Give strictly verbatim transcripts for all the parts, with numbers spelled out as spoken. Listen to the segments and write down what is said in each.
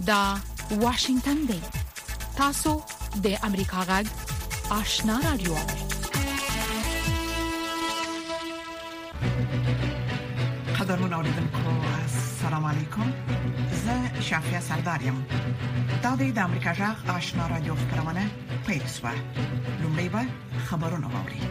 دا واشنگتن دی تاسو د امریکا غږ آشنا رادیو قدرمن اوریدونکو السلام علیکم زه شافیا سردارم دا د امریکا غږ آشنا رادیو خبرونه پیښه لومړی به خبرونه واوري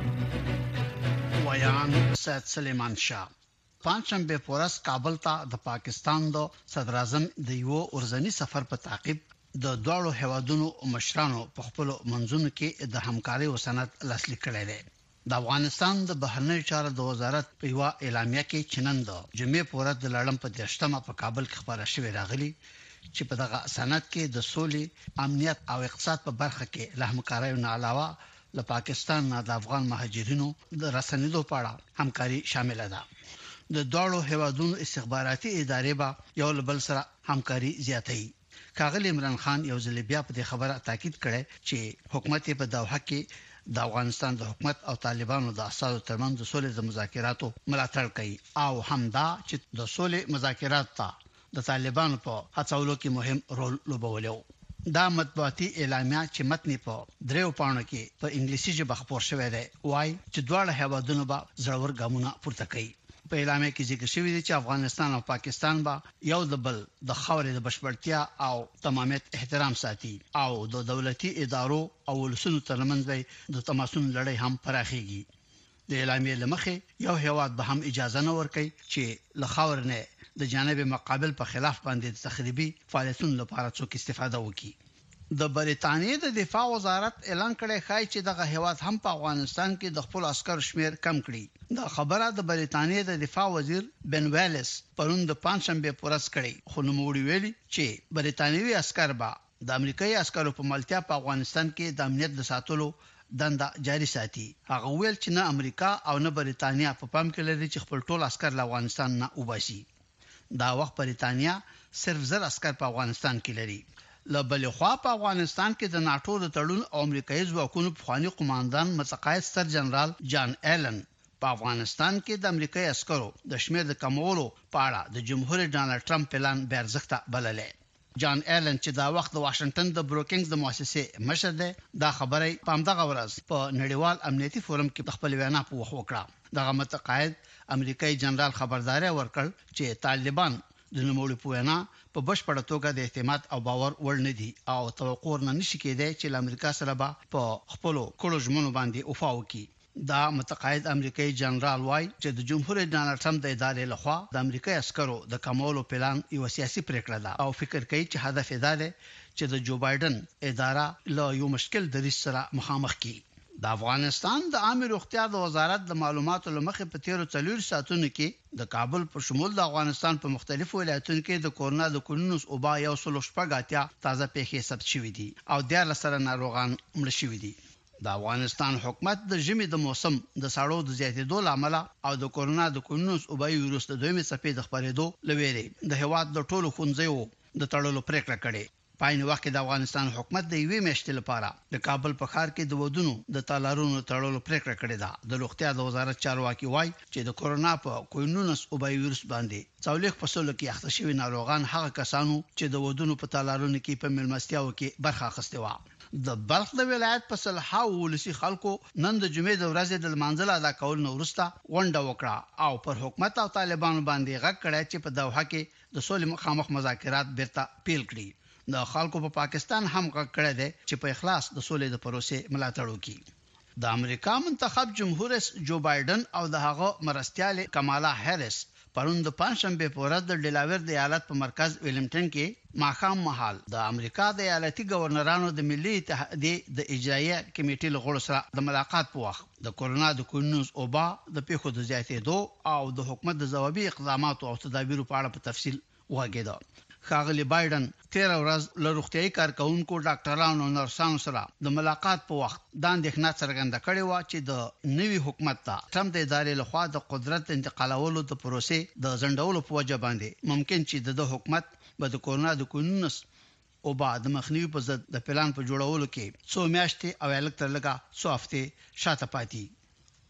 ویان سید سلیمان شاه پنځشنبه پورس کابل ته د پاکستان د صدر اعظم د یو ورځنی سفر په تعقیب د دوړو هوادونو مشرانو په خپل منځونو کې د همکاري وسنت لاسلیک کړی دی د افغانستان د بهرنیو چارو د وزارت په یو اعلامیه کې چنند جمعې پورس د لړم په دشتمه په کابل کې خبره شوې راغلي چې په دغه سند کې د سولې امنیت او اقتصاد په برخه کې له همکارۍ نه علاوه له پاکستان نه د افغان مهاجرینو د رسنیدو په اړه همکاري شامل ده د دوړو هوادونو استخباراتي ادارې به یو بل سره همکاري زیاتوي کاغلی عمران خان یو ځل بیا په خبره تاکید کړي چې حکومت په دوحه کې د افغانستان د حکومت او طالبانو د اساسو ترمنځ د سولې د مذاکراتو ملاتړ کوي او همدا چې د سولې مذاکرات ته د طالبانو په هڅولو کې مهم رول لوبولیو دا مطبوعاتي اعلامیه چې متن په دریو پاڼو کې په انګلیسي ژبه خبر شوی دی وایي چې دواړه هیوادونو به زړور ګامونه پورته کوي په اعلامیه کې ذکر شوی دی چې افغانستان او پاکستان به یو د بل د خاورې د بشپړتیا او تمامیت احترام ساتي او د دولتي ادارو او ولسونو ترمنځ د تماسونو لړۍ هم پراخيږي د اعلامیه لمخې یو هیواد به هم اجازه نه ورکړي چې له خاور نه د جانب مقابل په خلاف باندې تخریبي فعالیتونو لپاره څوک استفاده وکړي د بریټانیې د دفاع وزارت اعلان کړی خای چې دغه هیواد هم په افغانستان کې د خپل عسكر شمیر کم کړي دا خبره د بریټانیې د دفاع وزیر بن ویلس پرون د پنځشنبه پورس کړي خو نو وړي ویلي چې بریټانیوي عسكر به د امریکایي عسکرو په ملتیا په افغانستان کې د امنیت د ساتلو دنده جاری ساتي هغه ویل چې نه امریکا او نه بریټانیا په پام کې لري چې خپل ټول عسكر له افغانستان نه وباسي دا وخت بریټانیا صرف زر عسكر په افغانستان کې لري لبل خوا په افغانستان کې د ناتو د تړون او امریکایي ځواکونو په خواني قوماندان متقاعد سر جنرال جان ایلن په افغانستان کې د امریکایي عسکرو د شمیر د کمولو په اړه د جمهور رئیس ډانلډ ټرمپ پلان به ارزښت بللې جان ایلن چې دا وخت د واشنگټن د بروکینګز د مؤسسې مشر دی دا خبره په همدغه ورځ په نړیوال امنیتي فورم کې خپل وینا په وخت وکړه دغه متقاعد امریکایي جنرال خبرداري ورکړ چې طالبان د نوموړي پوینا په بشپړه توګه د اعتماد او باور وړ نه دي او توقع نه نشي کېدای چې امریکا سره به په خپل کړو ژمنو باندې وفا وکړي دا متقاعد امریکایي جنرال وای چې د جمهور رئیس ډانلډ ټرمپ د ادارې لخوا د امریکایي عسکرو د کمولو پلان یو سیاسي پریکړه ده او فکر کوي چې هدف یې ده چې د جو بایدن اداره له یو مشکل دریځ سره مخامخ کړي د افغانستان د عامه روغتیا د وزارت د معلوماتو لمخې په تیرو څلور ساعتونو کې د کابل په شمول د افغانستان په مختلفو ولایتونو کې د کورونا د کورونوس او با یو سل شپږاتیا تازه پیښې ثبت شوې دي او د لسره ناروغان مړ شوي دي د افغانستان حکومت د ژمي د موسم د ساړو د زیاتېدو لامل او د کورونا د کورونوس او با ویروس د دویمه څپې د خپرېدو لویري د هواد د ټولو خونځیو د تړلو پریکړه کړې پاین وخت د افغانستان حکومت د یوې میاشتې لپاره د کابل په ښار کې د ودونو د تالارونو تړلو پریکړه کړې ده د روغتیا د وزارت چارواکي وایي چې د کورونا په کوینونس او وایروس باندې څولېخ فصلو کې اخته شوی ناروغان هغه کسانو چې د ودونو په تالارونو کې په ملمستیاو کې برخه اخیسته و د بلخ د ولایت په صلحا ولسی خلکو نن د جمعې د ورځې د منځل ادا کول نو ورسته ونډه وکړه او پر حکومت او طالبانو باندې غږ کړی چې په دوحه کې د سولې مخامخ مذاکرات بیرته پیل کړي د خلکو په پاکستان هم غږ کړی دی چې په اخلاص د سولې د پروسې ملاتړ وکړي د امریکا منتخب جمهور رئیس جو بایدن او د هغه مرستیال کمالا هریس پرون د پنځشنبه په ورځ د ډیلاویر د ایالت په مرکز ویلمټن کې ماخام محل د امریکا د ایالتي گورنرانو د ملي اتحادیې د اجرایي کمیټې لغړو سره د ملاقات په وخت د کورونا د کورونوس او با د پیښو د زیاتېدو او د حکومت د ځوابي اقداماتو او تدابیرو په اړه په تفصیل وغږېده خاغلی بایدن تیر ورځ له روغتيایي کارکونکو ډاکټرانو او نرسانو سره د ملاقات په وخت د اندېښنه څرګنده کړې و چې د نوي حکومت ته ټرمپ د ادارې لخوا د قدرت انتقالولو د پروسې د ځنډولو په وجه باندې ممکن چې د حکومت به د کورونا د کورونوس او بعد مخنیوي په ضد د پلان په جوړولو کې څو میاشتې او الکتر لګا څو هفته شاته پاتې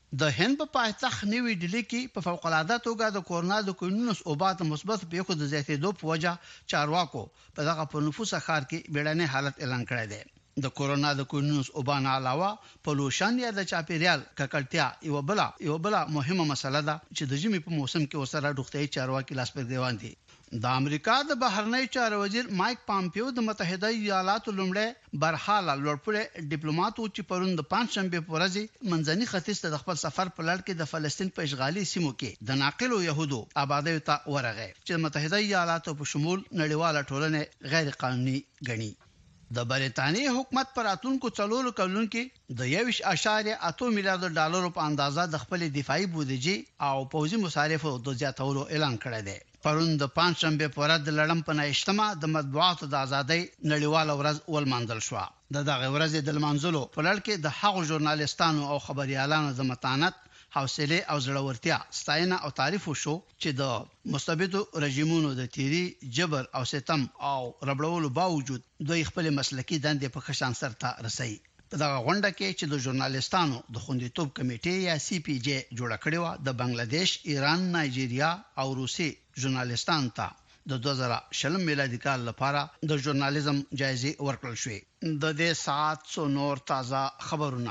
د هند په پایتخت نیوی ډیلی کې په فوق العاده توګه د کورونا د کوینونس اوبات مثبت پیښو د زیاتېدو په وجه چارواکو په دغه په نفوس ښار کې بیړنی حالت اعلان کړی دی د کورونا د کوینونس اوبان علاوه پولوشن یا د چاپیریال ککړتیا یو بل یو بل مهمه مسله ده چې د ژمي په موسم کې وسره روغتيایي چارواکي لاس پر ګریوان دي د امریکا د بهرنی چارو وزیر مایک پامپیو د متحده ایالاتو لومړی برحاله لوړپوړی ډیپلوماټ او چې پرون د پنځشنبه په ورځ منځني ختیځ ته د خپل سفر په لړ کې د فلسطین په اشغالي سیمو کې د ناقلو يهودو آبادی ته ورغی چې متحده ایالاتو په شمول نړیواله ټولنه غیر قانوني ګڼي د بریټانیې حکومت پر اتونکو څلورو کلونو کې د یو اشاریه اته میلیارډ ډالرو په اندازه د خپل دفاعي بودیجه او پوځي مصارفو د زیاتولو اعلان کړی دی پرون د پنځشنبه په ورځ د لړم په نهشتمه د مطبوعاتو د ازادۍ نړیواله ورځ ولمانځل شو د دغه ورځې د لمانځلو په لړ کې د هغو ژورنالیستانو او خبريالانو د متانت حوصله او زړورتیا ستاینه او تعریف شو چې د مستبدو رژیمونو د تیری جبر او ستم او ربړولو باوجود دوی خپل مسلکی دندې په خشان سرته رسي په دغه غونډه کې چې د ژورنالیستانو د خوندیتوب کمیټې یا سی پی جی جوړ کړی و د بنگلاديش ایران نایجیریا او روسي ژورنالیستانو ته د دوه زره شلم میلادي کال لپاره د ژورنالیزم جایزه ورکړل شوې د دې ساعت څو نور تازه خبرونه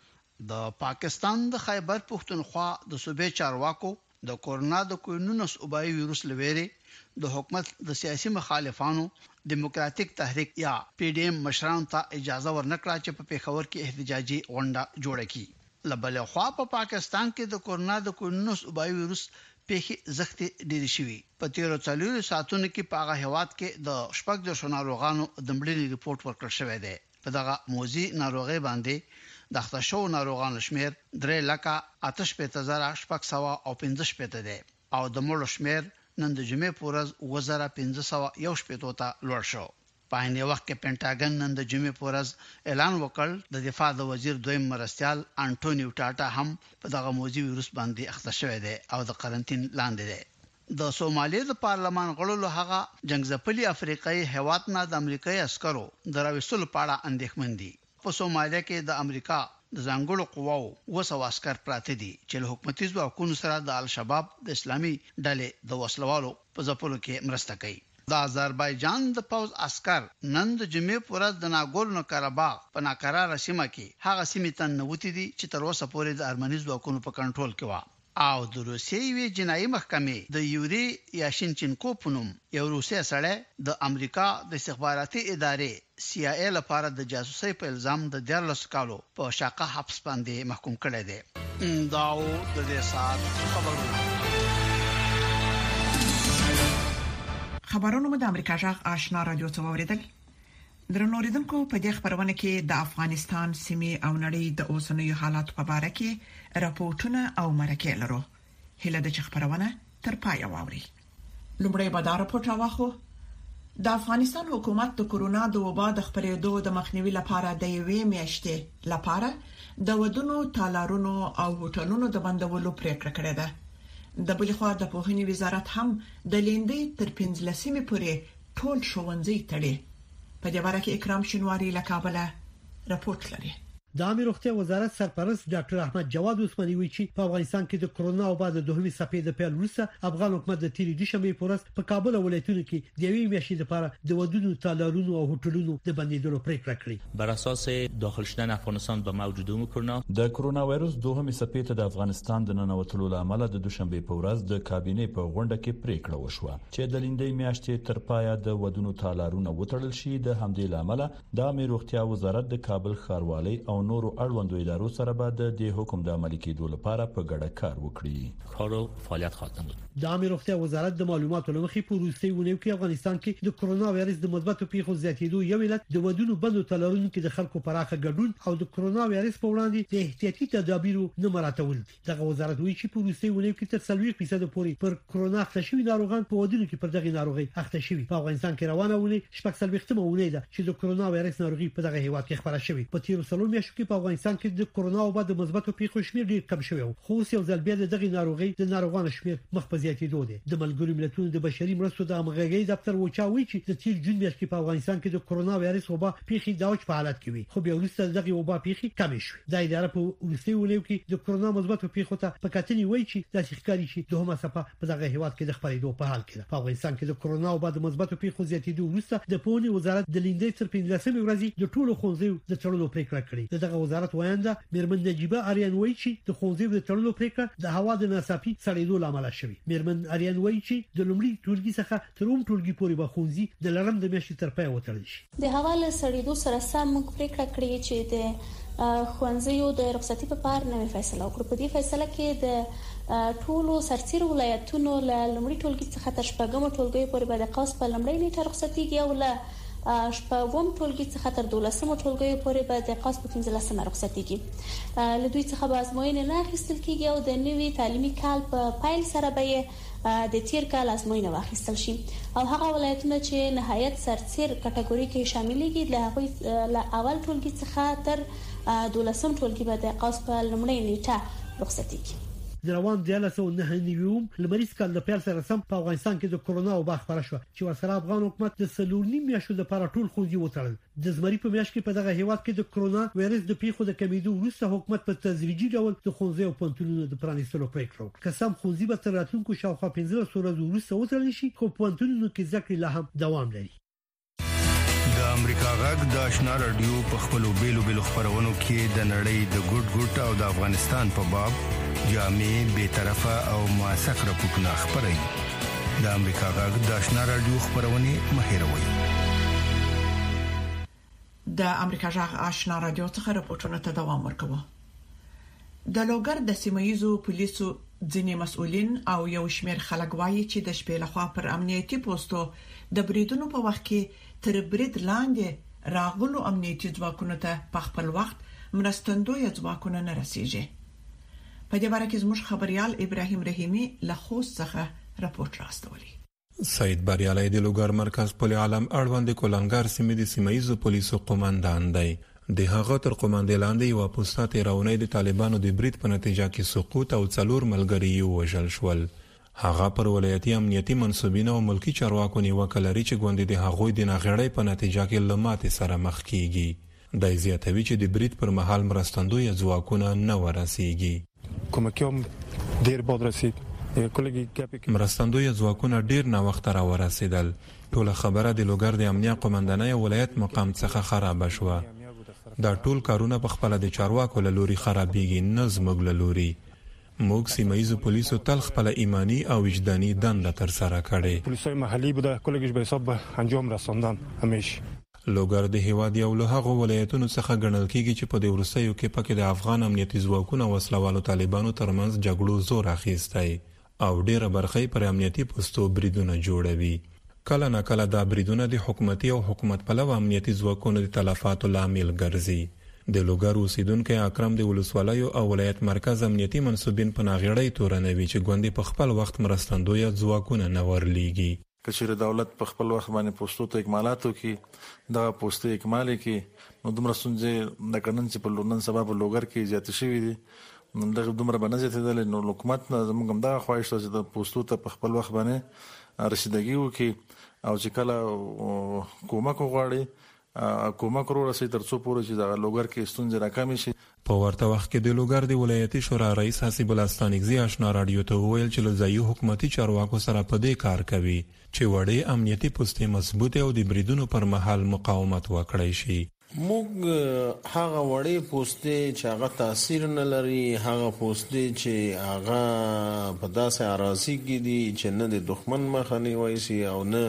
د پاکستان د خیبر پختونخوا د صوبې چارواکو د کورونا د کوینونس اوبای وایروس لويري د حکومت د سیاسي مخالفانو ډیموکراټک تحریک یا پی ډی ایم مشرانو ته اجازه ورنکړه چې په پیښور کې احتجاجي غونډه جوړه کړي لبل خو په پاکستان کې د کورونا د کوینونس اوبای وایروس پیښې زختی ډېری شوي په تیرو څلورو ساعتونو کې په هغه هواد کې د شپږ د شناروغانو د مړینې ریپورت ورکړل شوی دی په دغه موزي ناروغي باندې د اختشو ناروغانو شمیر درې لکه آتش پته زره شپږ سو او پنځه شپته دی او د مړو شمیر نن د جمعې پورز وزره پنځه سو یو شپته ته لوړ شو په عین وخت کې پینټاګن نن د جمعې پورز اعلان وکړ د دفاع د وزیر دویم مرستيال انټونیو ټاټا هم په دغه موزي وایروس باندې اخته شوی دی او د قرنټین لاندې دی د سومالي د پارلمان غړو هغه جنگزپلي افریقایي هیواد نه د امریکایي عسکرو دراوېستلو په اړه اندېښمن دي په سومالیا کې د امریکا د ځانګړو قواو وسو عسكر پراته دي چې له حکومتي ځواکونو سره د الشباب د اسلامي ډلې د وسلوالو په ځپلو کې مرسته کوي د آذربایجان د پوز عسكر نن د جمعې پر ورځ د ناګورنو کاراباغ په ناقراره سیمه کې هغه سیمه ته نوتی دي چې تر اوسه پورې د ارمني ځواکونو په کنټرول کې و او د روسیې وی جنایي محکمې د یوري یاشینچنکو پونم یو روسي سړی د امریکا د استخباراتي ادارې سی آی ای لپاره د جاسوسۍ په الزام د دیارلس کالو په شاقه حبس باندې محکوم کړی دی داو د دې سات خبرونه خبرونه د امریکا جغ آشنا رادیو ته وریدل درنوریدونکو په دې خبرونه کې د افغانستان سیمې او نړۍ د اوسنیو حالات په اړه کې راپورټونه او مرکې لرو هله د خبرونه تر پای واوري لومړی به دا راپورټ راوخو د افغانستان حکومت د کورونا د وبا د خپرېدو د مخنیوي لپاره د یوې میاشتې لپاره د ودونو تالارونو او هوټلونو د بندولو پریکړه کړې ده د بل خوا د پوهنې وزارت هم د لیندې تر پنځلسمې پورې ټول ښوونځي تړي په دې اړه کې اکرام شینواری له کابل راپورټ لري د عامه روغتیا وزارت سرپرست ډاکټر احمد جواد عثماني وایي چې په افغانستان کې د کرونا او بعد د دوهمې څپې د پیل وروسته افغان حکومت د تیری دوشنبه پورز په کابل ولایتونو کې د یوې میاشتې لپاره د ودونو تالارونو او هوټلونو د بندیدلو پریکړه کړې بر اساس داخل شدن افغانستان به موجود کرونا د کرونا وایروس دوهمې څپې ته د افغانستان د ننوتلو لامل د دوشنبه په ورځ د کابینې په غونډه کې پریکړه وشوه چې د لیندې میاشتې تر پایه د ودونو تالارونه وتړل شي د همدې لامل د عامه روغتیا وزارت د کابل ښاروالۍ او نورو اړوندو ادارو سره به د دې حکم د عملي کېدو لپاره په ګډه کار وکړي کارو فعالیت خواهد بود د عامه روغتیا وزارت د معلوماتو لمخې په روسي ونیو کې افغانستان کې د کرونا وایرس د مثبتو پیښو زیاتېدو یو علت د ودونو بندو تالارونو کې د خلکو پراخه ګډون او د کرونا وایرس په وړاندې د احتیاطي تدابیرو نه مراعاتول دغه وزارت وایي چې په روسي ونیو کې تر څلوېښت فیصد پورې پر کرونا اخته شوي ناروغان په ودونو کې پر دغه ناروغي اخته شوي په افغانستان کې روانه ونی شپږ څلوېښتمه ونی ده چې د کرونا وایرس ناروغي په دغه هیواد کې خبره شوې په تیر څلور میاشتو میاشتو کې په افغانستان کې د کورونا وبا د مثبتو پیښو شمېر ډېر کم شوی خو یو ځل بیا دغه ناروغي د ناروغانو شمېر مخ په زیاتېدو دی د ملګرو ملتونو د بشري مرستو د همغږي دفتر وچاوي چې د تیر جون میاشتې په افغانستان کې د کورونا وایرس وبا پیښې د اوج په حالت کې وي خو بیا وروسته دغه وبا پیښې کم شوې د اداره په ورسته ولیو کې د کورونا مثبتو پیښو ته په کتنې وایي چې د ښکاری شي دوه مسافه په دغه هیواد کې د خبرېدو په حال کې په افغانستان کې د کورونا وبا د مثبتو پیښو زیاتېدو وروسته د پونې وزارت د لیندې تر پنځلسمې ورځې د ټولو ښوونځیو د تړلو پریکړه کړې دغه وزارت وایانده میرمن نجيبه اریان وایي چې د ښوونځیو د تړلو پریکړه د هوا د ناڅاپي سړېدو لامل شوی میرمن اریان وایي چې د لومړي ټولګي څخه تر اوم ټولګي پورې به ښوونځي د لړم د میاشتې تر پای وتړل شي د هوا له سړېدو سره سم موږ پریکړه کړې چې د ښوونځیو د رخصتي په اړه نوې فیصله وکړو په دې فیصله کې د ټولو سرتیرو ولایتونو له لومړي ټولګي څخه تر شپږم ټولګي پورې به د قوس په لومړۍ نیټه رخصتيږي او له شپږم ټولګي څخه تر دولسم ټولګي پورې به د قوس په پنځلسمه رخصتيږي له دوی څخه به ازموینې نه اخیستل کیږي او د نوي تعلیمي کال په پایل سره به د تیر کال ازموینه واخیستل شي او هغه ولایتونه چې نهایت سرتیر کټګوري کې شاملېږي له هغوی له اول ټولګي څخه تر دولسم ټولګي به د قوس په لومړۍ نیټه رخصتيږي د روان دیالس او نه نیوم لمریز کال د پیل سره سم په افغانستان کې د کورونا وبا خبره شو چې ورسره افغان حکومت د سلورنی میاشتو لپاره ټول خوځي وتړل د زمری په میاشت کې په دغه هیواد کې د کورونا وایرس د پیښو د کمیدو وروسته حکومت په تدریجي ډول د خوځي او پونتونونو د پرانیستلو پریکړه وکړه قسم خوځي به تر راتلونکو شاوخوا پنځه ورځې وروسته وتړل شي خو پونتونونو کې ځکه لا هم دوام لري د امریکا غږ د آشنا رادیو په خپلو بیلو بیلو خبرونو کې د نړۍ د ګډ ګډ او د افغانستان په باب جامع به طرفه او موثق راپورټونه خبري د امریکا غږ د آشنا رادیو خبرونه مهیروي د امریکا غږ آشنا رادیو څخه راپورټونه ته دوام ورکوي د لوګر د سیمایزو پولیسو ځینې مسؤلین او یو شمېر خلک وایي چې د شپې لخوا پر امنیتي پوسټو د بریدونو په وخت کې تر برید لاندې راغلو امنیتي ځواکونو ته په خپل وخت مرستندوی ځواکونه نه رسیږي په دې اړه کې زموږ خبريال ابراهيم رحیمي له خوست څخه راپورټ راستولی سید بریالي د لوګر مرکز پل عالم اړوند کولنګار سیمې د سیمایزو پولیسو قومندان دی د هغه تر قومندان لاندې یو پوسټه تیرونه د طالبانو د برید په نتیجه کې سقوط او څلور ملګری وژل شول هغه پر ولایتي امنیتي منسوبینو او ملکی چارواکو نیوکه لري چې ګوندې د هغوی د ناغړۍ په نتیجه کې لماتې سره مخ کیږي د زیاتوي چې د برید پر مهال مرستندوی ځواکونه نه ورسیږي کومکوم ډیر باد رسید مرستندوی ځواکونه ډیر نه وخت را ورسیدل ټول خبره د لوګر د امنیت قومندانۍ ولایت مقام څخه خراب شوه دا ټول کارونه په خپل د چارواکو له لوري خرابېږي نه زموږ له لوري موږ سیمایزو پولیسو تل خپل ایمانی او وجداني دنده تر سره کړې پولیسای محلي بوده کولګش به حساب انجام رسوندن همیشه لوګر د هیواد یو له هغو ولایتونو څخه ګڼل کیږي چې په دې ورسېو کې پکې د افغان امنیتي ځواکونو وسلوالو طالبانو ترمنځ جګړو زور اخیستی او ډیره برخه پر امنیتي پوسټو بریدونه جوړوي کله نه کله دا بریدونه د حکومتي او حکومت پلوه امنیتي ځواکونو د تلفاتو لامل ګرځي د لوګر اوسیدونکو اکرم د ولسوالیو او ولایت مرکز امنیتي منسوبین په ناغړۍ تورنوي چې ګوندې په خپل وخت مرستندوی ځواکونه نه ورلیږي کچېر دولت په خپل وخت باندې پوسټو ته اکمالاتو کې دا پوسټي اکمال کې نو دومره ستونزې د قانون چې په لوندن سبب لوګر کې زیات شوې دي نو دغه دومره باندې زیاتېدل نو حکومت نه زموږ هم دا خواهش ده چې د پوسټو ته په خپل وخت باندې رسیدګي وکړي او چې کله کومک وغواړي کومک ورسي ترڅو پورې چې د لوګر کې ستونزې راکمې شي په ورته وخت کې د لوګر د ولایتي شورا رئیس حسیب الله ستانګزي آشنا رادیو ته ویل چې لږی حکومتي چارواکو سره په دې کار کوي چې وړې امنیتي پوسټې مضبوطه او د بریدونو پر مهال مقاومت وکړي شي موږ هغه وړې پوسټې چې هغه تاثیر نه لري هغه پوسټې چې هغه په داسې اراضي کې دي چې نه د دښمن مخه نیوي شي او نه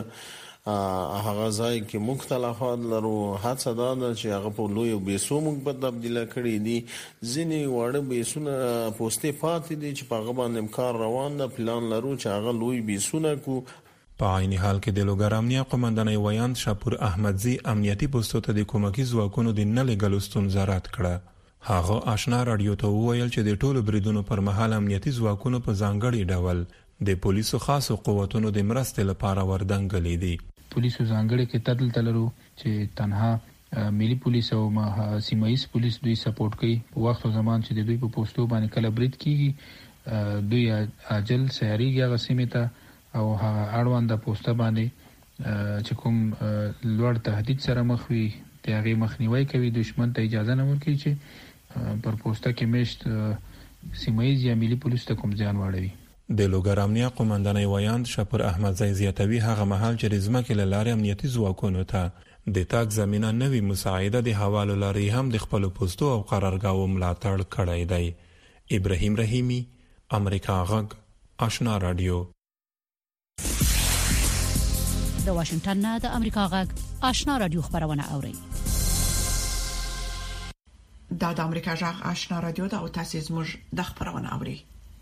هغه ځای کې مختلفات لرو هڅه دا ده چې هغه په لوی بیسو موږ په تبدیل کړی دي ځینې وړ بیسونه پوسټې پاتې دي چې په هغه باندې کار روان ده پلان لرو چې هغه لوی بیسونه کو په عین حال کې د لوګر امنیت قومندانۍ ویاند شاپور احمدزي امنیتي پوسټو ته د کومکي ځواکونو د نه لګلو ستونزه رات کړه هغه آشنا رادیو ته وویل چې د ټولو بریدونو پر مهال امنیتي ځواکونو په ځانګړي ډول د پولیسو خاصو قوتونو د مرستې لپاره وردنګلې دي پولیسو ځانګړي کې تدل تلرو چې تنها ملي پولیس او سیمایي پولیس دوی سپورټ کوي په وخت او زمان چې دوی په پوسټو باندې کله برید کیږي دوی عاجل سیاريږي هغه سیمه ته او هغه اړوند پوسټه باندې چې کوم لوړ تهدید سره مخ وي د هغه مخنیوي کوي دشمن ته اجازه نه ورکوي چې پر پوسټه کې مشت سیمایي یا ملي پولیس ته کوم ځان واړوي. د لوګر امنیه قومندانۍ ویاند شپر احمد زئی زیاتوي هغه مهال چې رزمکه لاره امنیتي ځواکونو ته د تاک زمينه نوي مساعده د حوالو لري هم د خپل پوسټو او قرارګاو ملاتړ کړی دی. ابراهيم رحیمی، امریکا غږ، آشنا رادیو. د واشنگټن نه د امریکا غږ آشنا رادیو خبرونه اوري. دا د امریکا غږ آشنا رادیو د او تاسو زموږ د خبرونه اوري.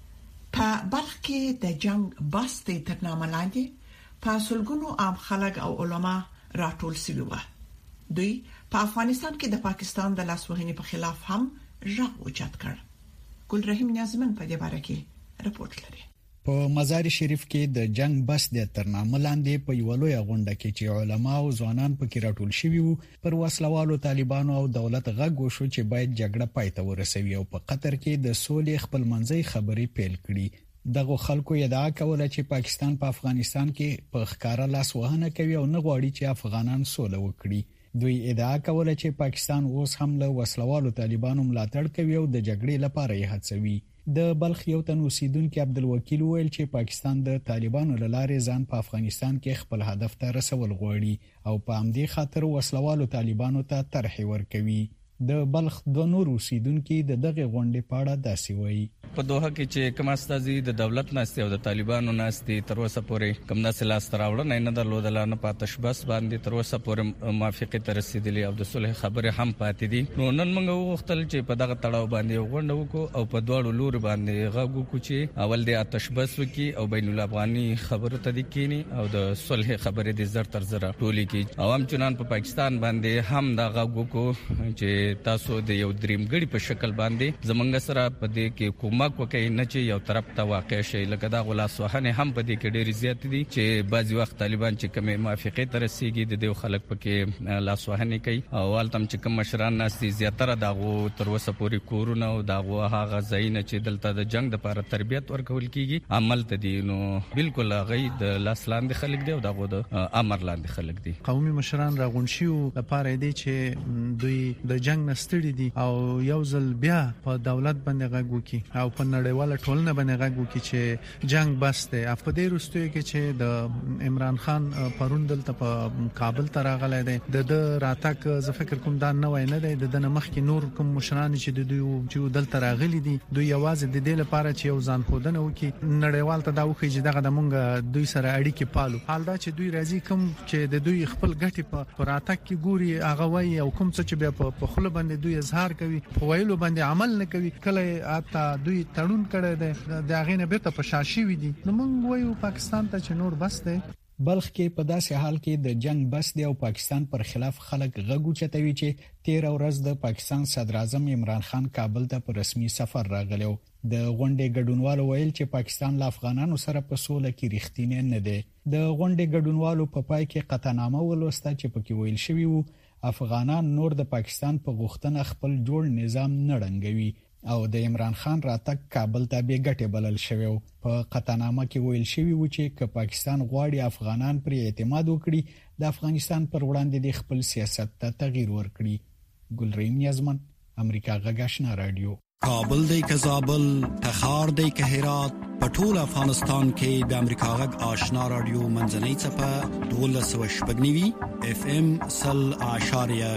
په بلخ کې د جنگ باستې تر نامه لاندې په سلګونو عام خلک او علما راټول شوي وو. دوی په افغانستان کې د پاکستان د لاسوهنې په خلاف هم ژغ اوچت کړ. ګل رحیم نیازمن په دې باره کې رپورت لري. په مزار شریف کې د جنگ بس د ترنامه لاندې په یو لوی غونډه کې چې علما او ځوانان پکې راټول شوي وو پر وسلوالو طالبانو او دولت غږ وشو چې باید جګړه پای ته ورسوي او په قطر کې د سولې خپلمنځي خبرې پیل کړي. دغه خلکو ادعا کوله چې پاکستان په افغانستان کې په ښکارا لاس وهنه کوي او نه غواړي چې افغانان سوله وکړي. دوی ادعا کوله چې پاکستان اوس هم له وسلوالو طالبانو ملاتړ کوي او د جګړې لپاره یې هڅوي. د بلخ یو تن اوسیدونکو عبدالوکیل ویل چې پاکستان د طالبانو لاره ځان په افغانستان کې خپل هدف ته رسول غواړي او په همدې خاطر وسلوالو طالبانو ته طرح ورکوي. د بلخ د نور اوسیدونکو د دغه غونډې په اړه داسې وایي. په دوحه کې چې کوم استازي د دولت ناستي او د طالبانو ناستي تر اوسه پورې کوم داسې لاس تراوړنه نه درلودل نه پاتش بس باندې تر اوسه پورې موافقه تر رسیدلې او د صلح خبره هم پاتې دي. نو نن موږ وغوښتل چې په دغه تړاو باندې غونډه وکړو او په دوړو لور باندې غږ وکړو چې اول د آتش بس وکي او بین الافغاني خبرو ته د کینی او د صلح خبره د زر تر زر ټولي کې او هم چنان په پاکستان باندې هم دا غږ وکړو چې تاسو د یو دریمګړي په شکل باندې زمونږ سره په دې کې کومک وکړي نه چې یو طرف ته واقع شي لکه دا غلاسوهنه هم په دې کې ډېر زیات دي چې بعضي وخت طالبان چې کومه موافقه تر رسیدي د دې خلک پکې لاسوهنه کوي او والتم چې کوم مشران ناستي زیاتره دغه تر اوسه پورې کورونه او دغه هغه ځایونه چې دلته د جنگ لپاره تربیت ورکول کیږي عمل ته دي نو بالکل هغه د لاسلاندې خلک دی او دغه د امر لاندې خلک دي. قومي مشران راغونشيو لپاره دي چې دوی د جنگ نستړي دي او یو ځل بیا په دولت باندې غږ وکي او په نړیواله ټولنه باندې غږ وکي چې جنگ بس دی. په دې وروستیو کې چې د عمران خان پرون دلته په کابل ته راغلی دی د راتګ زه فکر کوم دا نه وای نه دی د دنه مخ کې نور کوم مشران چې د دوی چې دلته راغلي دي دوی یوازې د دې لپاره چې یو ځان خودنه وکي نړیوال ته دا وکي چې دغه د مونږ دوی سره اړیکې پالو. حال دا چې دوی راځي کوم چې د دوی خپل ګټي په راتګ کې ګوري هغه وای او کوم څه چې بیا په خپل باندې دوی اظهار کوي په ویلو باندې عمل نه کوي کله اته دوی تړون کړي دي د هغه نه به په شاشي وي دي. نو موږ وایو پاکستان ته چې نور بس دی. بلخ کې په داسې حال کې د جنگ بس دی او پاکستان پر خلاف خلک غږ چتوي چې تیر ورځ د پاکستان صدر اعظم عمران خان کابل ته په رسمي سفر راغلی. د غونډې ګډونوالو ویل چې پاکستان له افغانانو سره په سوله کې رښتینی نه دی. د غونډې ګډونوالو په پای کې قطعنامه ولوسته چې پکې ویل شوی وو افغانان نور د پاکستان په غوښتنه خپل جوړ نظام نه ړنګوي او د عمران خان راتګ کابل ته به ګټه بلل شوی. په قطعنامه کې ویل شوی و چې که پاکستان غواړي افغانان پر اعتماد وکړي د افغانستان پر وړاندې د خپل سیاست ته تغییر ورکړي. ګلریم نیازمن، امریکا غږ آشنا رادیو. کابل دی که زابل، تخار دی که هرات، په ټول افغانستان کې د امریکا غږ آشنا رادیو منځنۍ څپه دولس سوه شپږ نوي اف ام سل اعشاریه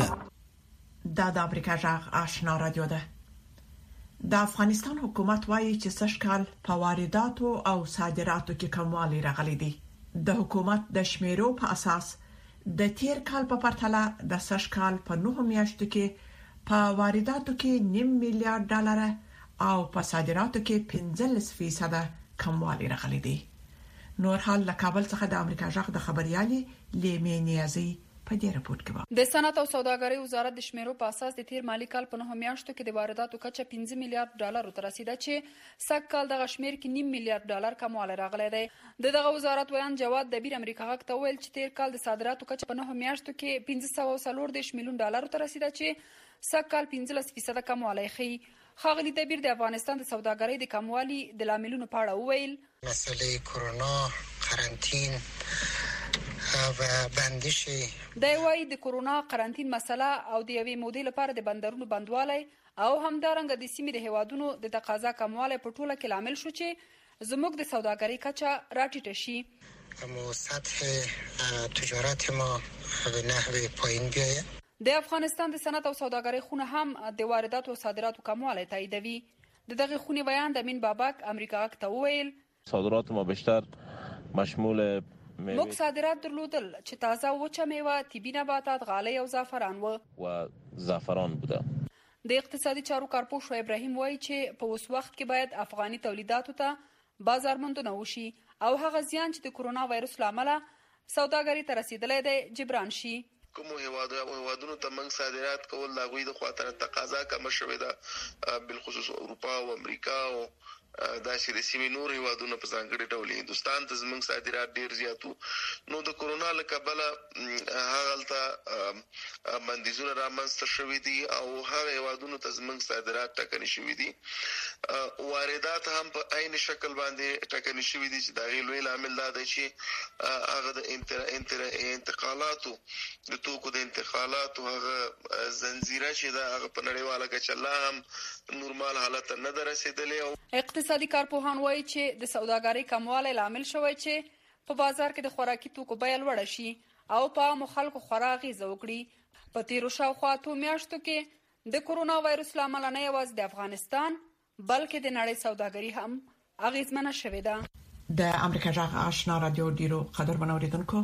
پنځه. دا د امریکا غږ آشنا رادیو ده. د افغانستان حکومت وایي چې سږ کال په وارداتو او صادراتو کې کموالی راغلی دی. د حکومت د شمیرو په اساس د تیر کال په پرتله د سږ کال په نهه میاشتو کې په وارداتو کې نیم میلیارډ ډالر او په صادراتو کې پنځلس فیصد کموالی راغلی دی. نور حال له کابل څخه د امریکا غږ د خبريالي لیمې نیازي په دې راپور کې و. د صنعت او سوداګرۍ وزارت د شمیرو په اساس د تیر مالی کال په نهه میاشتو کې د وارداتو کچه پنځه میلیارډ ډالر ته رسیده چې سږ کال دغه شمیر کې نیم میلیارډ ډالر کموالی راغلی دی. د دغه وزارت ویان جواد دبیر امریکا غږ ته ویل چې تیر کال د صادراتو کچه په نهه میاشتو کې پنځه سوه څلور دېرش میلیون ډالر ته رسیده چې سږ کال پنځلس فیصده کموالی ښیي. ښاغلي دبیر د افغانستان د سوداګرۍ د کموالي د لاملونو په اړه وویل مسئله کرونا قرنطین و بندش دی وایي د کرونا قرنطین مسله او د یوې مودې لپاره د بندرونو بندوالی او همدارنګه د سیمې د هیوادونو د تقاضا کموالی په ټوله کې لامل شو چې زموږ د سوداګرۍ کچه راټیټه شي اما سطح تجارت ما به نحو پایین بیاید. د افغانستان د صنعت او سوداګرۍ خونه هم د وارداتو او صادراتو کموالی تاییدوي. د دغه خونې ویان د امین بابک امریکا غږ ته وویل صادرات ما بیشتر مشمول موږ صادرات درلودل چې تازه وچه میوه، طبي نباتات، غالۍ او زعفران و و زعفران بوده. د اقتصادي چارو کارپوه شعیب ابراهیم وایي چې په اوس وخت کې باید افغاني تولیداتو ته بازارموندنه وشي او هغه زیان چې د کرونا وایرس له امله سوداګرۍ ته رسیدلی دی جبران شي. کومو هیوادونو ته موږ صادرات کول د هغوی د خواته تقاضا کمه شوې ده، بالخصوص اروپا او امریکا او داسې د سیمې نور هیوادونه په ځانګړي ډول هندوستان ته زموږ صادرات ډېر زیاتو. نو د کرونا له کبله هغلته بندیزونه رامنځته شوي دي او هغه هیوادونو ته زموږ صادرات ټاکنې شوي دي. واردات هم په عین شکل باندې ټاکنې شوي دي چې د هغې لوی لامل دا دی چې هغه د انتقالاتو د توکو د انتقالاتو هغه زنجیره چې دا هغه په نړیواله کچه لا هم نورمال حالت ته نه ده رسېدلې. اقتصادي کارپوهان وایي چې د سوداګرۍ کموالی لامل شوی چې په بازار کې د خوراکي توکو بیه لوړه شي او په عامو خلکو خورا اغېزه وکړي. په تیرو شاوخوا اتو میاشتو کې د کرونا وایرس له امله نه یوازې د افغانستان بلکې د نړۍ سوداګري هم اغېزمنه شوې ده. د امریکا غږ آشنا رادیو ډیرو قدرمن اوریدونکو،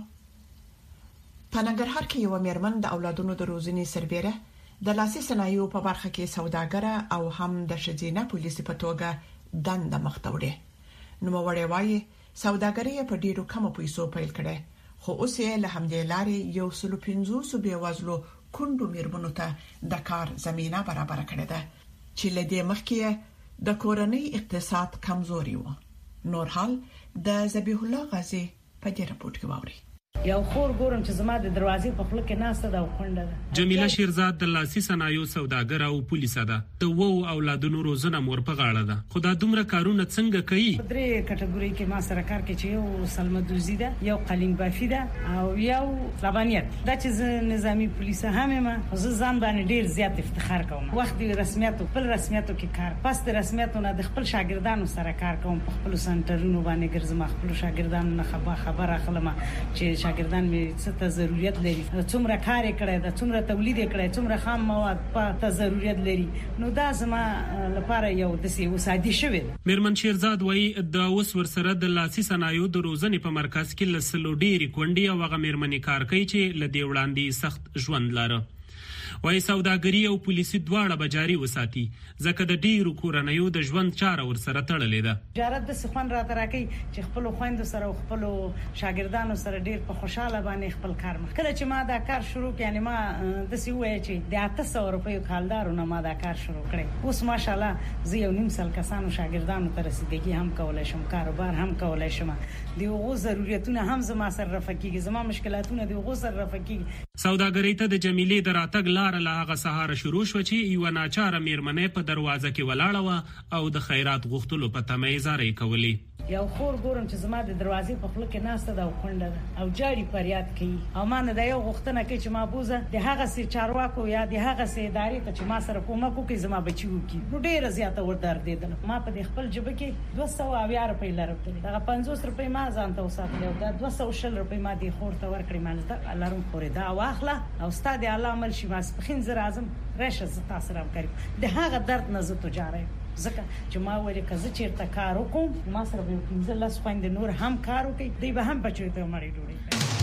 په ننګرهار کې یو میرمن د اولادونو د روزنې سربېره د لاسي صنایعو په برخه کې سوداګره او هم د ښځینه پولیسي په توګه دنده مخته وړي. نو وړي وایي سوداګري په ډیرو کم پیسو پیل کړي، خو اوس یې له همدې لارې یو سل پنځوس بېوزلو کونډو میرمنو ته د کار زمينه برابر کړې ده چې لدې مخکې د کورنۍ اقتصاد کمزوري و. نور حال د ذبیح الله غازی په دې راپور کې واوري. یو خور ګورم چې زما د دروازې په خله کې ناسته ده او خونده ده. جمیله شیرزاد د لاسي صنایعو سوداګر او پولیسه ده. د وو اولادونو روزنه مور په غاړه ده. خو دا دومره کارونه څنګه کوي؟ درې کټګوري کې ما سره کار کوي چې یو سلمدوزی ده، یو قلین بافی ده او یو لبنیت. دا چې نظامی پولیسه هم ما زه ځان باندې ډیر زیات افتخار کوم. وخت رسمیت او خپل رسمیتو کې کار، پس د رسمیتونو د خپل شاګردانو سره کار کوم. په خپل سنټرونو باندې ګرځم، خپل شاګردانو نه خبر خبر اخلم چې شاګردان مې څه ته ضرورت لري، څومره کار کړی دا، څومره تولید کړی، څومره خام مواد په ته ضرورت لري. نو دا زما لپاره یو د سی وسادي شوی. میرمن شیرزاد وایي د اوس ورسره د لاسي صنایعو د روزنې په مرکز کې لسلو ډېری کونډې او هغه میرمنې کار کوي چې له دې وړاندې سخت ژوند لاره. وایي سوداګري او پولیسي دواړه به جاري وساتي ځکه د ډیرو کورنیو د ژوند چاره ورسره تړلې ده. تجارت د سخن راته راکړي چې خپل خويندو سره او خپل شاګردانو سره ډیر په خوشاله باندې خپل کار مخ کله چې ما دا کار شروع کړ. یعنی ما د سی وای چې د اته سوه روپیو کالدارونه ما دا کار شروع کړ. اوس ماشاءالله زه یو نیم سال کسانو شاګردانو ته رسیدګي هم کولای شم، کاروبار هم کولای شم، دی وغو ضرورتونه هم زما سره رفقېږي، زما مشکلاتونه دی وغو سره رفقېږي. سوداګرۍ ته د جمیلې د راتګ لار له هغه سهار شروع شو چې یو ناچاره میرمنې په دروازه کې ولاړه و او د خیرات غوښتلو په تمه یې زارۍ کولې. یو خور ګورم چې زما د دروازې په خله کې ناسته ده او خونده ده او جاري فریاد کوي او ما نه د یو غوښتنه کوي چې ما بوزه د هغه سي چارواکو یا د هغه سي ادارې ته چې ما سره کومک وکړي زما بچي وکړي. نو ډیره زیاته ور دردېدل. ما په د خپل جبه کې دوه سوه اویا روپۍ لرم، دا پنځوس روپۍ ما ځان ته وساتلې او دا دوه سوه شل روپۍ ما د خور ته ورکړې. ما زده الله روم خورې دا واخله او ستا د الله عمل شي ماسپخین زه راځم راشه زه تاسو سره همکاري د هغه درد نه زه تجاره یم. ځکه چې ما ویل کزه چیرته کار وکم ما سره به پنځه لس خويندې نور هم کار وکړي، دوی به هم بچو ته مړی ډوډۍ.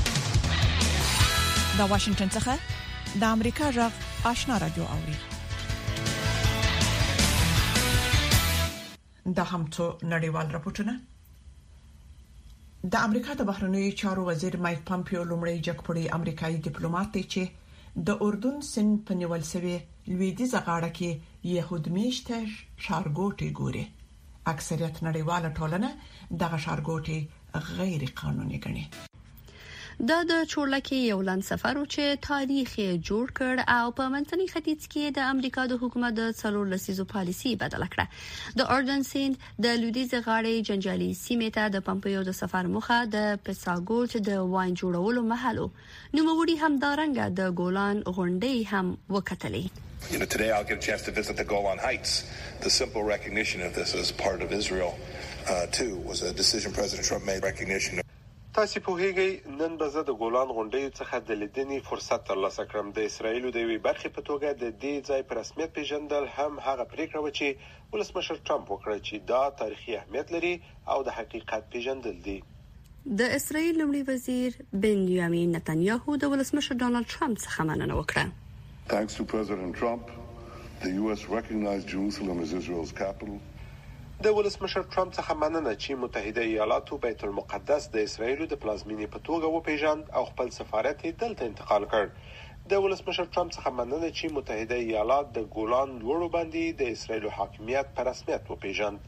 دا واشنگټن څخه د امریکا غږ آشنا رادیو اوري. دا هم څو نړیوال راپورټونه. د امریکا د بهرنیو چارو وزیر مایک پامپیو لومړی جګپړی امریکایي ډیپلوماټ دی چې د اردن سن په نیول شوی لویدیځه غاړه کې يهود میشته ښارګوټي ګوري. اکثریت نړیواله ټولنه دغه ښارګوټي غیر قانوني ګڼي. دا د چورلکې یو لاند سفر چې تاریخ یې جوړ کړ او په منځني ختیځ کې د امریکا د حکومت د څلور لسیزو پالیسي بدله کړه. د اردن سیند د لویدیځ غاړې جنجالي سیمې ته د پمپیو د سفر مخه د پساګوټ د واین جوړولو محلو نوموړي هم دارنګه د ګولان غونډۍ هم وکټلې. You know, today I'll get a chance to visit the Golan Heights. The simple recognition of this as part of Israel, uh, too, was a decision President Trump made. Recognition. تاسو په هیګي نن به زه د ګولان غونډۍ څخه د لیدنې فرصت ترلاسه کړم. د اسرایل د وی برخې په توګه د دې ځای پر رسمیت پیژندل هم هغه پریکړه و چې ولسمشر ټرمپ وکړه چې دا تاریخي اهمیت لري او د حقیقت پیژندل دي. د اسرایل لومړي وزیر بنیامین نتنیاهو د ولسمشر ډانلډ ټرمپ څخه مننه وکړه. Thanks to President Trump, the U S recognized Jerusalem as Israel's capital. د ولسمشر ټرمپ څخه مننه چې متحده ایالاتو بیت المقدس د اسرایل د پلازمینې په توګه وپیژند او خپل سفارت یې دلته انتقال کړ. د ولسمشر ټرمپ څخه مننه چې متحده ایالات د ګولان لوړو باندې د اسرایل حاکمیت په رسمیت وپیژند.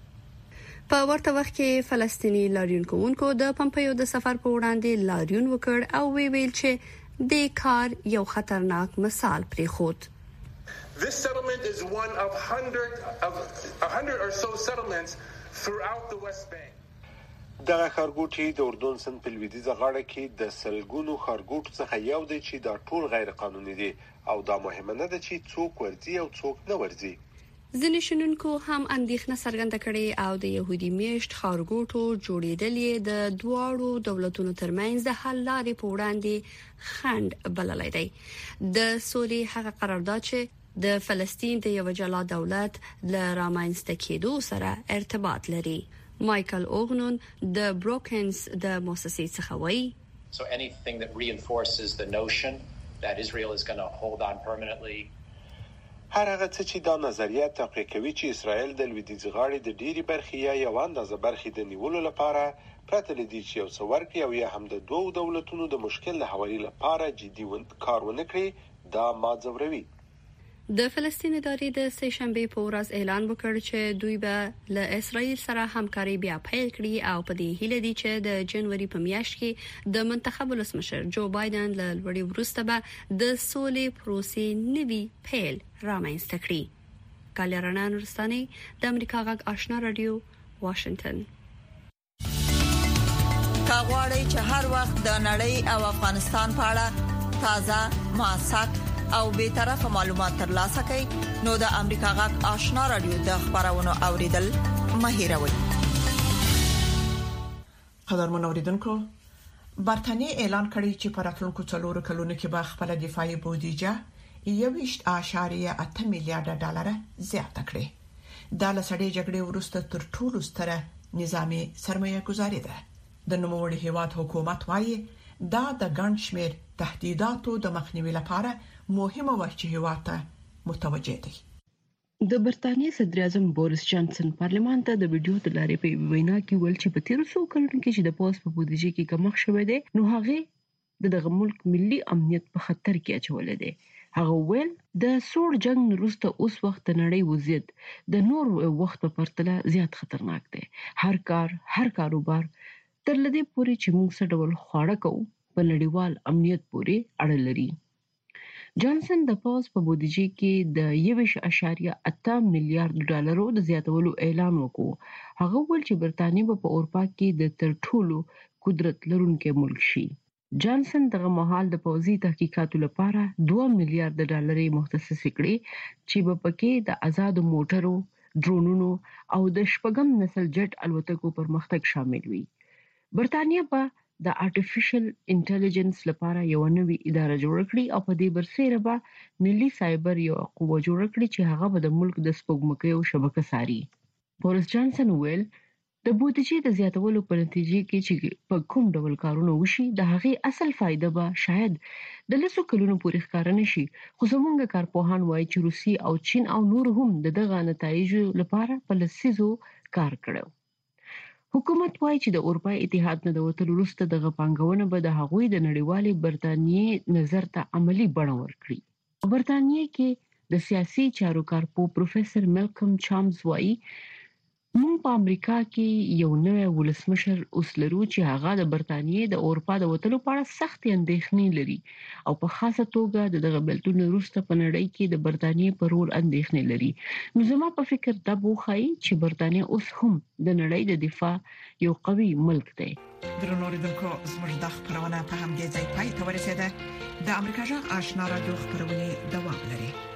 په ورته وخت کې فلسطینی لاریون کوونکو د پمپیو د سفر په وړاندې لاریون وکړ او وی ویل چې د کار یو خطرناک مثال پرې خود. This settlement is one of hundred of a hundred or so settlements throughout the West Bank. دغه خارګوټي د اردن سن په لویدیځه غاړه کې د سلګونو خارګوټ څخه یو دی چې دا ټول غیر قانوني دي او دا مهمه نه ده چې څوک ورځي او څوک نه ورځي. ځینې شنونکو هم اندېښنه څرګنده کړې او د يهودي میشت خارګوټو جوړېدل یې د دواړو دولتونو ترمنځ د حل لارې په وړاندې خنډ بللی دی. د سولې هغه قرارداد چې د فلسطین د یو جلا دولت ل رامنځته کېدو سره ارتباط لري. مایکل اوغنون د بروکنز د مؤسسې څخه وایي. So anything that reinforces the notion that Israel is going to hold on permanently. هر هغه څه چې دا نظریه تقویه کوي چې اسرائیل د لویدیځ غاړې د ډېری برخې یا یو اندازه برخې د نیولو لپاره پرته لدی چې یو څه ورکړي او یا هم د دوو دولتونو د مشکل د حوالي لپاره جدي کار ونه کړي دا ماځوروي. د فلسطین ادارې د سه شنبه په ورځ اعلان وکړ چې دوی به له اسرایل سره همکاري بیا پیل کړي او په دې هیله دي چې د جنوري په میاشت کې د منتخب ولسمشر جو بایدن له لوړې وروسته به د سولې پروسې نوي پیل رامنځته کړي. کالیرانا نورستاني د امریکا غږ آشنا رادیو واشنگټن. کاغوري چې هر وخت د نړۍ او افغانستان په اړه تازه موثق او به طرفه معلومات ترلاسه کړئ نو د امریکا غږ آشنا رادیو د خبرونو اوریدل مهیروي. قدرمن اوریدونکو، برتانیې اعلان کړی چې په راتلونکو څلورو کلونو کې به خپل دفاعي بودیجه یوویشت اعشاریه اته میلیارډ ډالر زیاته کړي. دا له سړې جګړې وروسته تر ټولو ستره نظامی سرمایه گذاري ده. د نوموړي هیواد حکومت وايي دا د ګڼ شمېر تهدیداتو د مخنیوي لپاره مهمه وه چې هیواد ته متوجه دي. د برتانیې صدر اعظم بوریس جانسن پارلمان ته د ویډیو د لارې په وینا کې ویل چې په تیر څو کلونو کې چې د پوز په بودیجه کې کمښت شوی دی نو هغه د دغه ملک ملي امنیت په خطر کې اچولې دی. هغه ویل د سوړ جنگ وروسته اوس وخت د نړۍ وضعیت د نور وخت په پرتله زیات خطرناک دی. هر کار هر کاروبار تر لدې پورې چې موږ څه ډول خواړه کوو په نړیوال امنیت پورې اړه لري. جانسن د پوز په بودیجه کې د یوویشت اعشاریه اته میلیارډ ډالرو د زیاتولو اعلان وکړ. هغه ویل چې برتانیې په اروپا کې د تر ټولو قدرت لرونکي ملک شي. جانسن دغه مهال د پوزي تحقیقاتو لپاره دوه میلیارډ ډالر مختص کړي چې په پکې د آزاد موټرو، ډرونونو او د شپږم نسل جټ الوتکو پرمختګ شامل وي. برتانیې په د آرټیفیشل انټيليجنس لپاره یو نوې اداره جوړ کړې او په دې برسېره به ملي سایبر یو قوه جوړ کړې چې هغه به د ملک د سپوږمکیو شبکه ساري. بوریس جانسن ویل د بودیجې د زیاتولو په نتیجه کې چې په کوم ډول کارونه وشي د هغې اصل فائدہ به شاید د لسو کلونو پورې ښکار نشي، خو زموږ کارپوهان وایي چې روسي او چین او نور هم د دغه نتایجو لپاره په لسیزو کار کړو. حکومت وايي چې د اروپا اتحاد نه د وټل وروسته د غپانګونه به د هغوی د نړیوالې برتانیې نظر ته عملی بڼه ورکړي. برتانیې کې د سیاسي چارو کارپو پروفیسور ملکم چامز وايي مونږ په امریکا کې یو نوی ولسمشر اوس لرو چې هغه د برتانیې د اروپا د وټلو په اړه سخت اندېښنې لري او په خاصه توګه د دغه بلتون وروسته په نړۍ کې د برتانیې په رول اندېښنې لري. نو زما په فکر دا بوخایي چې برتانیې اوس هم د نړۍ د دفاع یو قوي ملک دی. درنو اوریدونکو زموږ د خبرونه په همدې ځای پای ته ورسېده. د امریکا جغ آشنا رادیو خبرونه دوام لري.